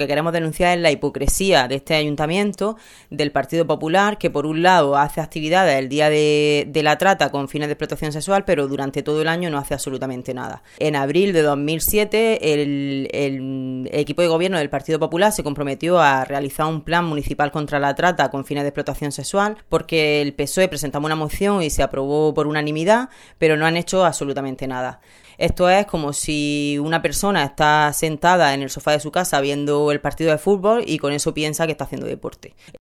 Lo que queremos denunciar es la hipocresía de este ayuntamiento, del Partido Popular, que por un lado hace actividades el día de la trata con fines de explotación sexual, pero durante todo el año no hace absolutamente nada. En abril de 2007, el equipo de gobierno del Partido Popular se comprometió a realizar un plan municipal contra la trata con fines de explotación sexual, porque el PSOE presentamos una moción y se aprobó por unanimidad, pero no han hecho absolutamente nada. Esto es como si una persona está sentada en el sofá de su casa viendo el partido de fútbol y con eso piensa que está haciendo deporte.